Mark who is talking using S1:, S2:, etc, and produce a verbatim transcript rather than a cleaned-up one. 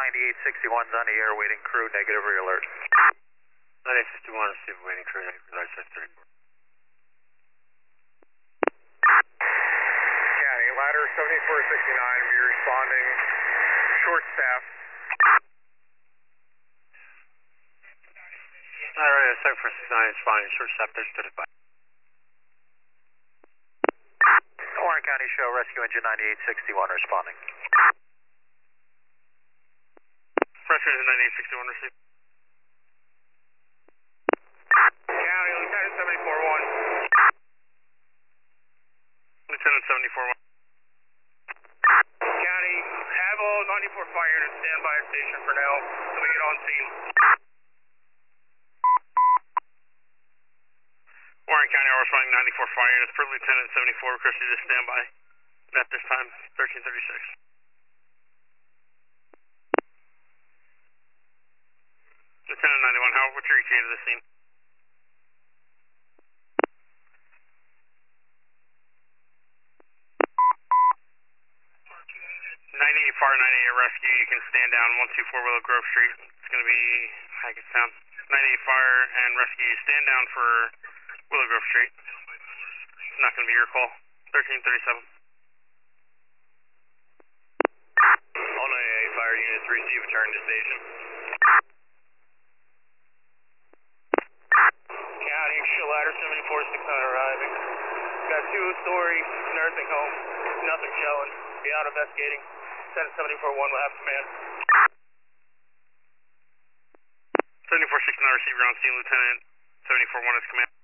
S1: ninety-eight sixty-one's on the air, waiting crew, negative re-alert.
S2: ninety-eight sixty-one, receive waiting crew, negative re-alert, six thirty-four.
S1: County, ladder seventy-four sixty-nine, be responding, short staff.
S2: Alright, seventy-four sixty-nine, responding, short staff, thirty thirty-five.
S1: Warren County Show, rescue engine ninety-eight sixty-one responding.
S2: Rescue engine ninety-eight sixty-one, receive.
S1: County, Lieutenant seventy-four one.
S2: Lieutenant seventy-four one.
S1: County, have all ninety-four fire units stand by at station for now, so we get on scene.
S2: Warren County, responding ninety-four fire units per Lieutenant seventy-four, requested to stand by at this time, thirteen thirty-six. Lieutenant ninety-one, how, what's your E T A to the scene? ninety-eight fire, ninety-eight rescue, you can stand down one two four Willow Grove Street. It's going to be Hackettstown. ninety-eight fire and rescue, stand down for Willow Grove Street. It's not going to be your call. thirteen thirty-seven.
S1: All ninety-eight fire units receive, return to station. County, ladder seventy-four sixty-nine arriving. Got two-story nursing home, nothing showing. Be out investigating. Lieutenant seventy-four one will have command.
S2: seventy-four sixty-nine, receiver on scene, Lieutenant seventy-four one is command.